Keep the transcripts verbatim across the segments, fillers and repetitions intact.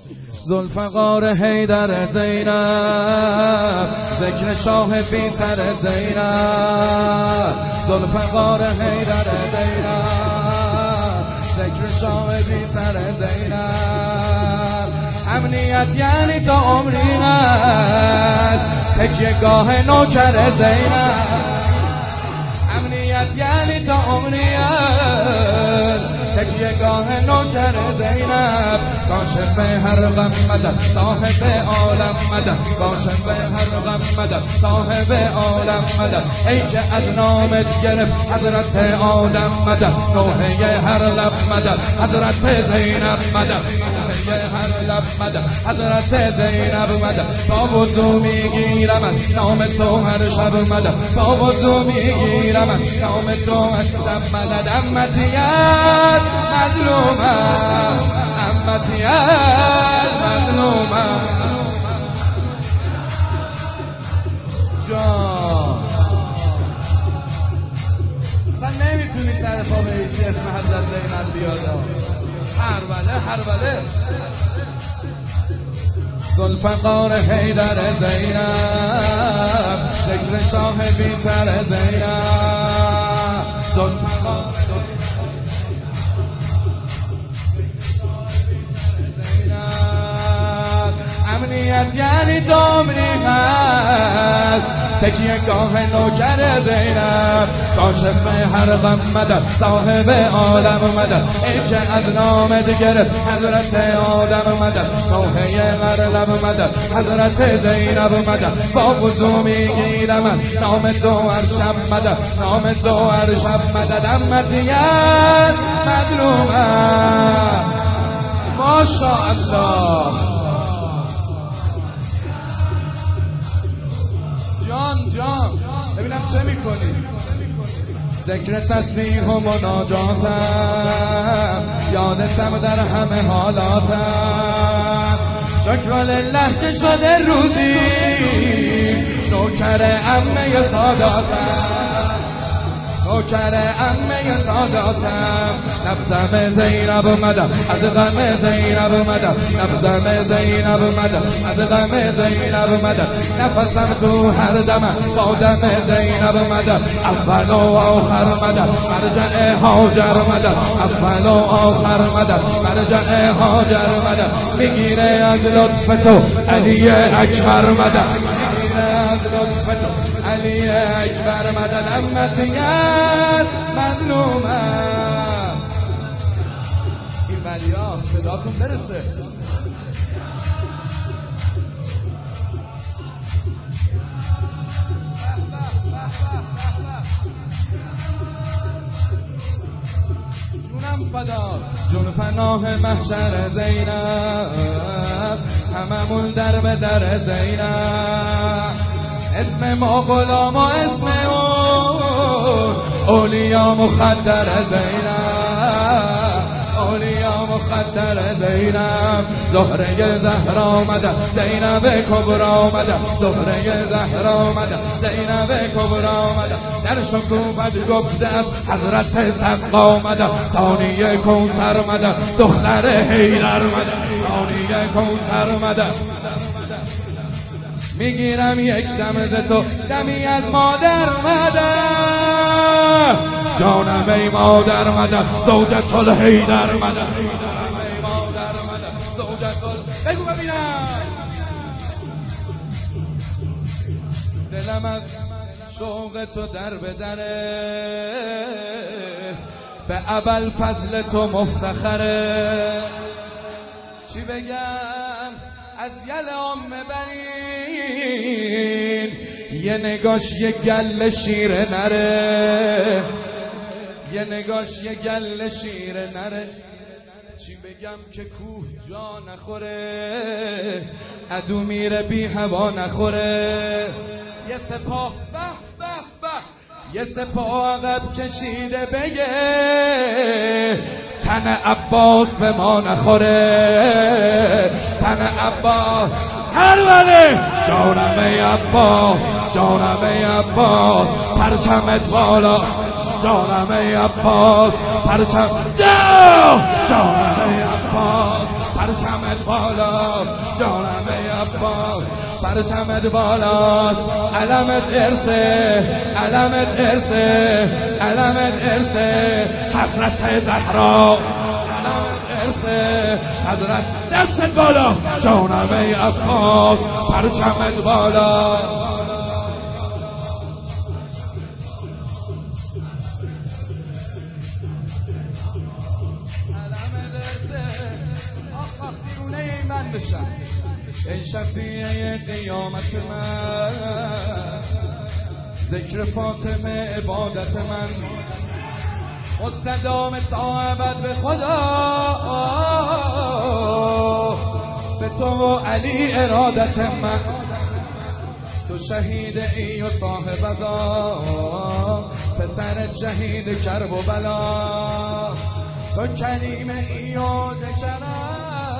ذوالفقار حیدر زینب، ذکر شاه بی سر زینب. ذوالفقار حیدر زینب، ذکر شاه بی سر زینب. امنیت یعنی تا عمری است تکیه گاه نوکر زینب. امنیت یعنی تا عمری است تکیه گاه نوکر زینب. کاشف هر غم مدد صاحب عالم مدد، کاشف هر غم مدد صاحب عالم مدد. ای که از نامت گرفت حضرت آدم مدد، نوحه هر لب مدد حضرت زینب مدد، نوحه هر لب مدد حضرت زینب مدد. با وضو میگیرم از نام تو هر شب مدد، با وضو میگیرم از نام تو هر شب مدد. امتیت مظلومه، امتیت مظلومه جان. اصلا نمیتونی سر پا بهیچی اسم حضرت زینب بیادا. هر بله هر بله. ذوالفقار حیدر زینب، ذکر شاه بی سر زینب. ذوالفقار امنیت یعنی دامنی هست تکیه گاه نوکر زینب. کاشف هر غم مدد صاحب عالم مدد. ای که از نامت گرفت حضرت آدم مدد، نوحه هر لب مدد حضرت زینب مدد. با وضو میگیرم از نام تو هر شب مدد، نام تو هر شب مدد. امتیت مظلومه ماشاءالله. جان جان ببینم چه میکنی. ذکر تسبیح و مناجاتم، یادتم در همه حالاتم. شکر لله که شده روزی نوکر عمه ساداتم، نوکر عمه ساداتم. نبضم زینب مدد از غم زینب مدد، نبضم زینب مدد از غم زینب مدد. نفسم تو هر دم با دم زینب مدد. اول و آخر مدد مرجع هاجر مدد، اول و آخر مدد مرجع هاجر مدد. میگیره از لطف تو علی اکبر مدد، میگیره از لطف تو علی اکبر مدد. امتیت مظلومه. این بلیا صداتون برسه. جونم فدا، جون پناه محشر زینب، هممون در به در زینب. اسم ما غلام و اسم اون اولیا مخدر زینب، اولیا مخدر زینب. زهره زهرا مدد زینب کبرا مدد، زهره زهرا مدد زینب کبرا مدد. در شکوفت گفتم حضرت سقا مدد، ثانی کوثر مدد دختر حیدر مدد، ثانی کوثر مدد. میگیرم یک دم ز تو دمی از مادر مدد، جانم ای مادر مدد زوجة الحیدر مدد، جانم ای مادر مدد زوجة ال... بگو ببینم. دلم از شوق تو در به دره، به ابوالفضل تو مفتخره. چی بگم از یل ام برین، یه نگاش یه گل شیر نره، یه نگاش یه گل شیر نره. چی بگم که کوه جا نخوره، عدو میره بی هوا نخوره. یه سپاه به به به، یه سپاه عقب کشیده بگه تن عباس به ما نخوره، تن عباس هر ولی. جانم ای عباس، جانم ای عباس پرچمت بالا، جانم ای عباس پرچم جانم ای عباس پرچمت بالا جانم ای عباس پرچمت بالاست علمت ارثه علمت ارثه علمت ارثه حضرت زهرا حضرت دستت بالا جانم ای عباس پرچمت بالا من بشم ای شفیع قیامت من ذکر فاطمه عبادت من مستدام تا ابد به خدا به تو و علی ارادت من تو شهید ای و صاحب عزا پسر شهید کرب و بلا تو کریم ای و دکرم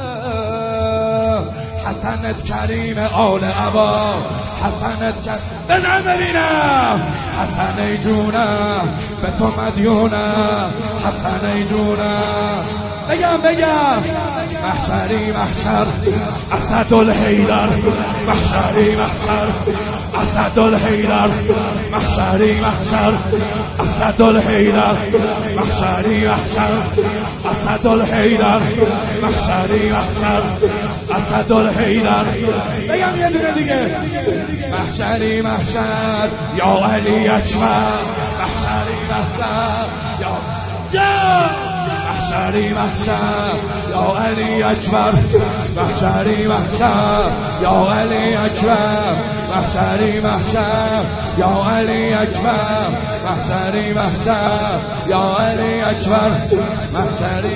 حسنت کریم آل عبا حسنت کریم بزن ببینم حسن ای جونم به تو مدیونم حسن ای جونم بگم بگم محشری محشر اسدالحیدر محشری محشر اسدالحیدر محشری محشر اسدالحیدر محشری محشر اسدالحیدر محشری محشر اسدالحیدر بگم یه دونه دیگه محشری محشر یا علی اکبر محشری محشر یا یا محشری محشر یا علی اکبر محشری محشر یا علی اکبر محشری محشر یا علی اکبر محشری محشر یا علی اکبر محشری